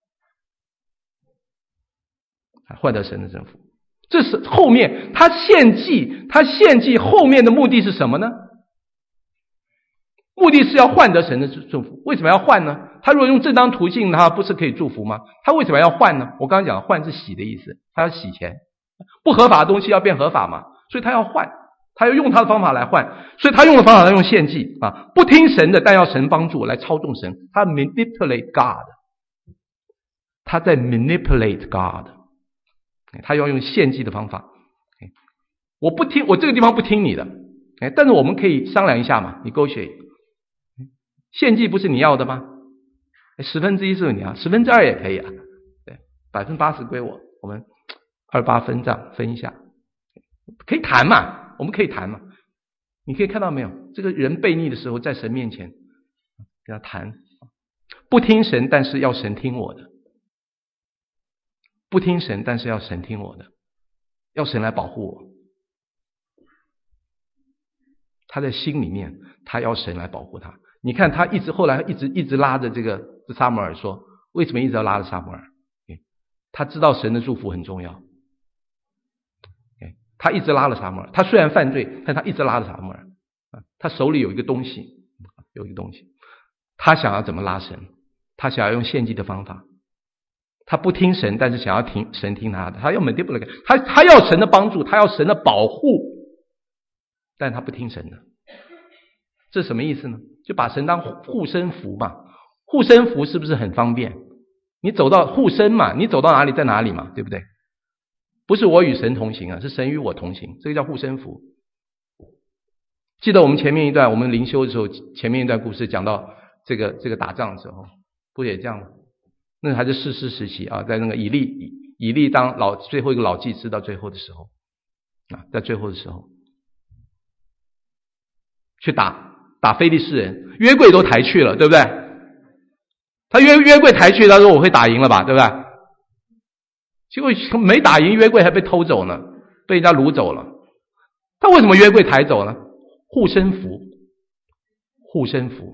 换得神的祝福。这是后面他献祭后面的目的是什么呢？ 目的是要换得神的祝福。为什么要换呢？他如果用正当途径，他不是可以祝福吗？他为什么要换呢？我刚刚讲换是洗的意思，他要洗钱，不合法的东西要变合法嘛，所以他要换，他要用他的方法来换，所以他用的方法要用献祭啊，不听神的，但要神帮助来操纵神，他 manipulate God， 他在 manipulate God， 他要用献祭的方法。我不听，我这个地方不听你的，但是我们可以商量一下嘛，你negotiate。献祭不是你要的吗？1/10是你要，2%也可以啊，对，80%归我，我们28分账分一下，可以谈嘛，我们可以谈嘛。你可以看到没有，这个人悖逆的时候，在神面前跟他谈，不听神，但是要神听我的，不听神，但是要神听我的，要神来保护我。他在心里面，他要神来保护他。你看他后来一直拉着这个撒母耳说，为什么一直要拉着撒母耳？他知道神的祝福很重要。他一直拉了撒母耳，他虽然犯罪，但他一直拉着撒母耳。他手里有一个东西，他想要怎么拉神？他想要用献祭的方法。他不听神，但是想要神听他的。他要 manipulate， 他要神的帮助，他要神的保护，但他不听神的。这什么意思呢？就把神当护身符嘛。护身符是不是很方便？你走到护身嘛，你走到哪里在哪里嘛，对不对？不是我与神同行啊，是神与我同行，这个叫护身符。记得我们前面一段，我们灵修的时候，前面一段故事讲到这个打仗的时候，不也这样吗？那还是士师时期啊，在那个以利当最后一个老祭司到最后的时候啊，在最后的时候去打非利士人，约柜都抬去了，对不对？他约柜抬去，他说我会打赢了吧，对不对？结果没打赢，约柜还被偷走呢，被人家掳走了。他为什么约柜抬走呢？护身符。护身符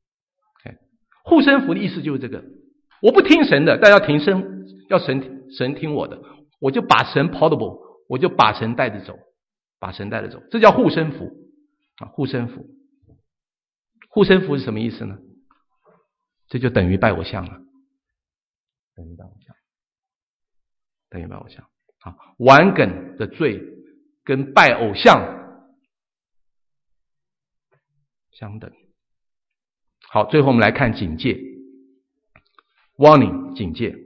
的意思就是这个，我不听神的，但要神听我的，我就把神 portable， 我就把神带着走，这叫护身符啊，护身符。护身符是什么意思呢？这就等于拜偶像了，等于拜偶像啊，顽梗的罪跟拜偶像相等。好，最后我们来看警戒 warning， 警戒。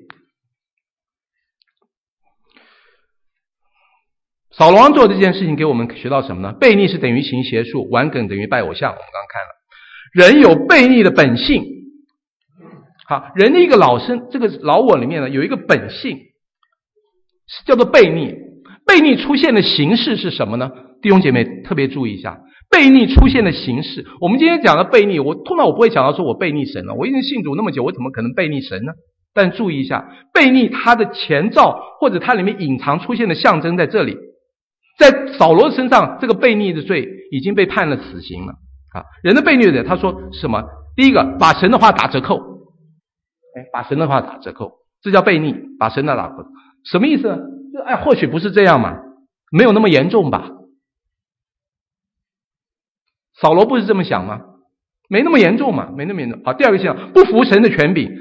扫罗王做这件事情给我们学到什么呢？悖逆是等于行邪术，顽梗等于拜偶像。我们刚刚看了，人有悖逆的本性。好，人的一个这个老我里面呢，有一个本性叫做悖逆。悖逆出现的形式是什么呢？弟兄姐妹特别注意一下，悖逆出现的形式。我们今天讲的悖逆，通常我不会讲到说我悖逆神了，我已经信主那么久，我怎么可能悖逆神呢？但注意一下，悖逆它的前兆或者它里面隐藏出现的象征在这里。在扫罗身上，这个悖逆的罪已经被判了死刑了啊！人的悖逆的，他说什么？第一个，把神的话打折扣，把神的话打折扣，这叫悖逆，把神的打折扣，什么意思呢？就或许不是这样嘛，没有那么严重吧？扫罗不是这么想吗？没那么严重嘛，没那么严重。好，第二个现象，不服神的权柄，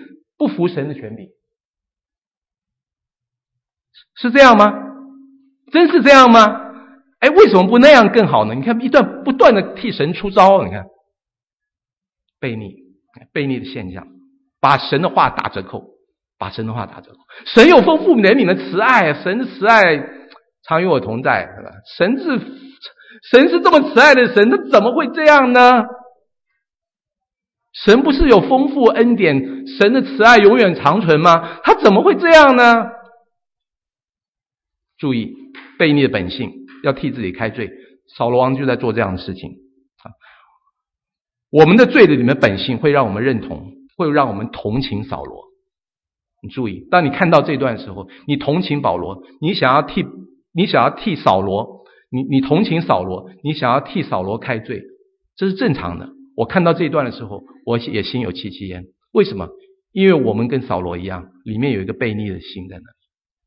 是这样吗？真是这样吗？为什么不那样更好呢？你看不断的替神出招，你看悖逆的现象，把神的话打折扣，神有丰富怜悯的慈爱，神的慈爱常与我同在，对吧？神是这么慈爱的神，他怎么会这样呢？神不是有丰富恩典，神的慈爱永远长存吗？他怎么会这样呢？注意悖逆的本性，要替自己开罪。扫罗王就在做这样的事情啊。我们的罪的里面本性会让我们认同，会让我们同情扫罗。你注意，当你看到这段的时候，你同情保罗，你想要替扫罗，你同情扫罗，你想要替扫罗开罪，这是正常的。我看到这一段的时候，我也心有戚戚焉。为什么？因为我们跟扫罗一样，里面有一个悖逆的心在那里。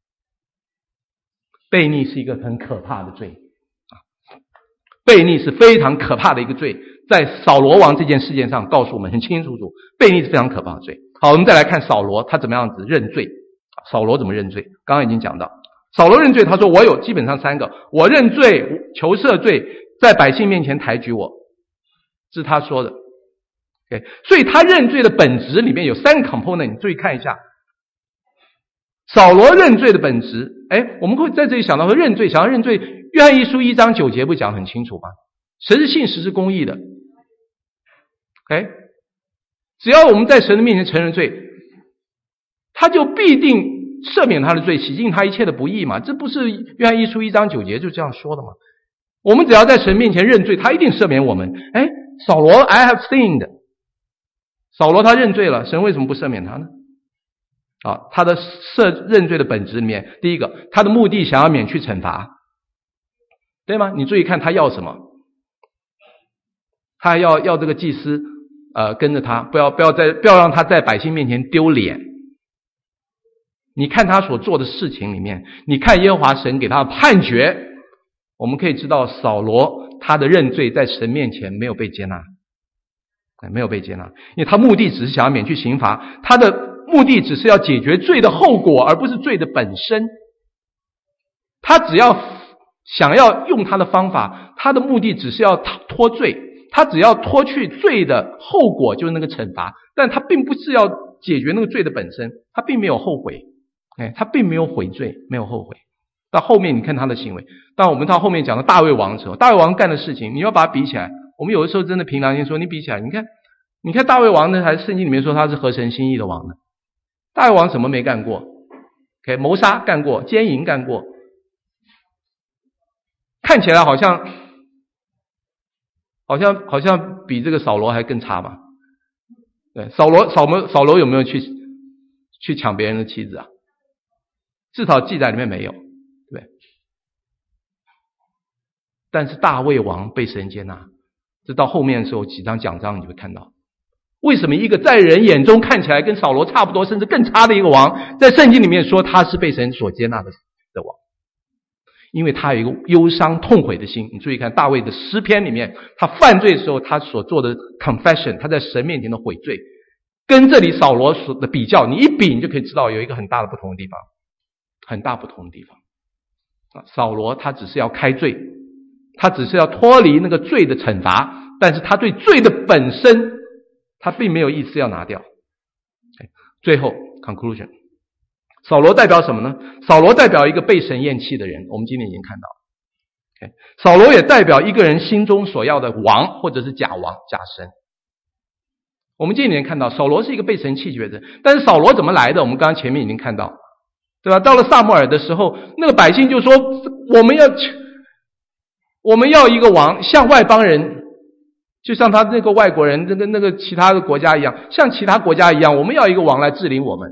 悖逆是一个很可怕的罪啊，悖逆是非常可怕的一个罪。 在扫罗王这件事件上告诉我们很清楚，悖逆是非常可怕的罪。好，我们再来看扫罗他怎么样子认罪。扫罗怎么认罪？刚刚已经讲到，扫罗认罪，他说我有基本上3个，我认罪，求赦罪，在百姓面前抬举我，这是他说的。Okay, 所以他认罪的本质里面有3个 component， 你注意看一下。扫罗认罪的本质，我们会在这里想到说认罪，想要认罪，约翰一书1章9节不讲很清楚吗？神是信实是公义的。OK， 只要我们在神的面前承认罪，他就必定赦免他的罪，洗净他一切的不义嘛。这不是约翰一书1章9节就这样说的吗？我们只要在神面前认罪，他一定赦免我们。扫罗 I have sinned， 扫罗他认罪了，神为什么不赦免他呢？他的认罪的本质里面，第一个，他的目的想要免去惩罚，对吗？你注意看他要什么？他要这个祭司跟着他，不要让他在百姓面前丢脸。你看他所做的事情里面，你看耶和华神给他的判决，我们可以知道扫罗他的认罪在神面前没有被接纳，没有被接纳，因为他目的只是想要免去刑罚，他的目的只是要解决罪的后果，而不是罪的本身。他只要想要用他的方法，他的目的只是要脱罪，他只要脱去罪的后果，就是那个惩罚，但他并不是要解决那个罪的本身，他并没有后悔，他并没有悔罪，没有后悔。到后面你看他的行为，当我们到后面讲到大卫王的时候，大卫王干的事情，你要把它比起来，我们有的时候真的凭良心说，你比起来，你看大卫王呢，还是圣经里面说他是合神心意的王呢？大卫王什么没干过？谋杀干过，奸淫干过，看起来好像比这个扫罗还更差吧？对，扫罗有没有去抢别人的妻子啊？至少记载里面没有，对不对？但是大卫王被神接纳，这到后面的时候几章讲章你就会看到。为什么一个在人眼中看起来跟扫罗差不多甚至更差的一个王，在圣经里面说他是被神所接纳的王？因为他有一个忧伤痛悔的心。你注意看大卫的诗篇里面，他犯罪的时候他所做的 confession， 他在神面前的悔罪，跟这里扫罗所的比较，你一比你就可以知道有一个很大的不同的地方，很大不同的地方。扫罗他只是要开罪，他只是要脱离那个罪的惩罚，但是他对罪的本身他并没有意思要拿掉。最后 conclusion， 扫罗代表什么呢？扫罗代表一个被神厌弃的人，我们今天已经看到。扫罗也代表一个人心中所要的王，或者是假王假神。我们今天看到扫罗是一个被神弃绝的人，但是扫罗怎么来的？我们刚刚前面已经看到，对吧？到了撒母耳的时候，那个百姓就说我们要一个王，像外邦人，就像他那个外国人那个其他的国家一样，像其他国家一样，我们要一个王来治理我们。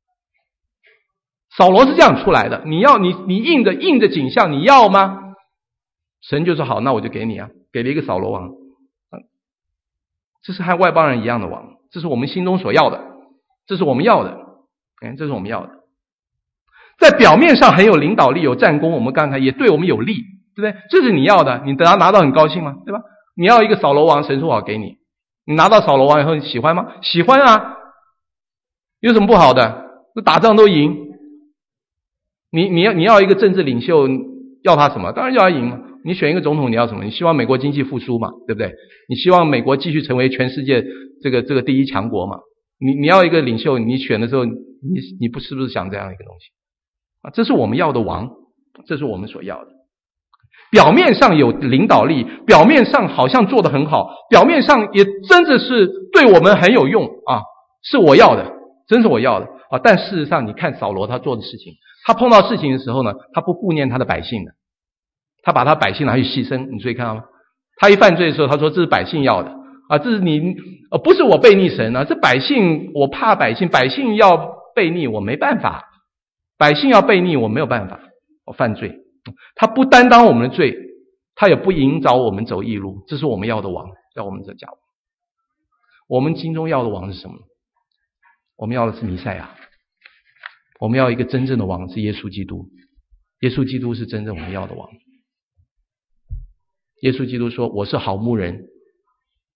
扫罗是这样出来的，你印着景象，你要吗？神就说好，那我就给你啊，给了一个扫罗王。这是和外邦人一样的王，这是我们心中所要的，这是我们要的，这是我们要的。在表面上很有领导力有战功，我们刚才也对我们有利，对不对？这是你要的，你等他拿到很高兴吗？对吧？你要一个扫罗王，神说好给你，你拿到扫罗王以后你喜欢吗？喜欢啊，有什么不好的？打仗都赢。你要一个政治领袖，要他什么？当然要他赢嘛。你选一个总统，你要什么？你希望美国经济复苏嘛，对不对？你希望美国继续成为全世界这个第一强国嘛？你要一个领袖，你选的时候，你不是想这样一个东西啊？这是我们要的王，这是我们所要的。表面上有领导力，表面上好像做得很好，表面上也真的是对我们很有用啊，是我要的，真是我要的啊！但事实上，你看扫罗他做的事情，他碰到事情的时候呢，他不顾念他的百姓的。他把他百姓拿去牺牲，你注意看到吗？他一犯罪的时候，他说这是百姓要的啊，这是你不是我悖逆神啊，这百姓我怕百姓要悖逆我没办法，百姓要悖逆我没有办法，我犯罪。他不担当我们的罪，他也不引导我们走义路，这是我们要的王，要我们这假王。我们心中要的王是什么？我们要的是弥赛亚，我们要一个真正的王，是耶稣基督。耶稣基督是真正我们要的王。耶稣基督说我是好牧人，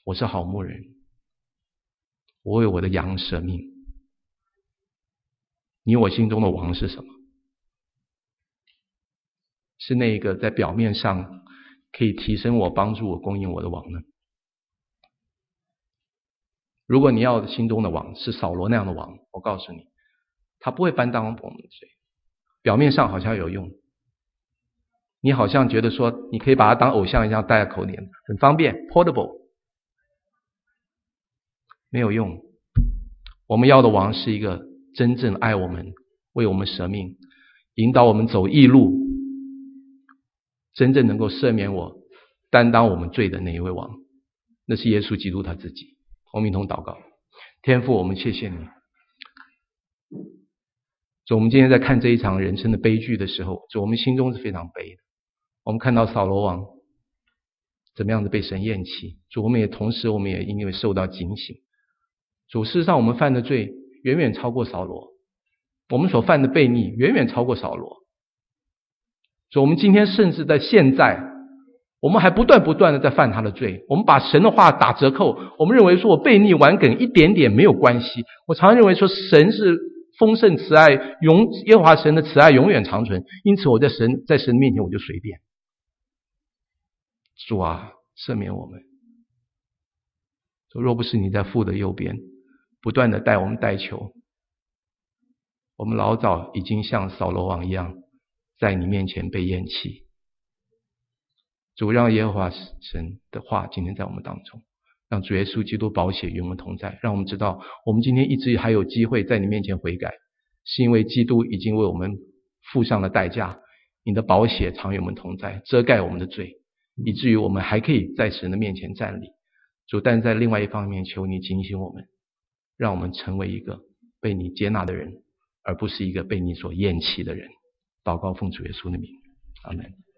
我是好牧人，我为我的羊舍命。你我心中的王是什么？是那个在表面上可以提升我、帮助我、供应我的王呢？如果你要心中的王是扫罗那样的王，我告诉你，他不会担当我们的罪，表面上好像有用，你好像觉得说你可以把他当偶像一样戴在口里，很方便 portable， 没有用。我们要的王是一个真正爱我们、为我们舍命、引导我们走义路、真正能够赦免我、担当我们罪的那一位王，那是耶稣基督他自己。我们一同祷告。天父，我们谢谢你。主，我们今天在看这一场人生的悲剧的时候，主，我们心中是非常悲的。我们看到扫罗王怎么样的被神厌弃，主，我们也因为受到警醒。主，事实上我们犯的罪远远超过扫罗，我们所犯的悖逆远远超过扫罗。主，我们今天甚至在现在，我们还不断的在犯他的罪。我们把神的话打折扣，我们认为说我悖逆顽梗一点点没有关系。我常认为说神是丰盛慈爱，耶和华神的慈爱永远长存，因此我在神面前我就随便。主啊，赦免我们。主，若不是你在父的右边不断的带我们代求，我们老早已经像扫罗王一样在你面前被厌弃。主，让耶和华神的话今天在我们当中，让主耶稣基督宝血与我们同在，让我们知道我们今天一直还有机会在你面前悔改，是因为基督已经为我们付上了代价，你的宝血常与我们同在，遮盖我们的罪，以至于我们还可以在神的面前站立。主，但在另外一方面，求你警醒我们，让我们成为一个被你接纳的人，而不是一个被你所厌弃的人。祷告奉主耶稣的名，阿们。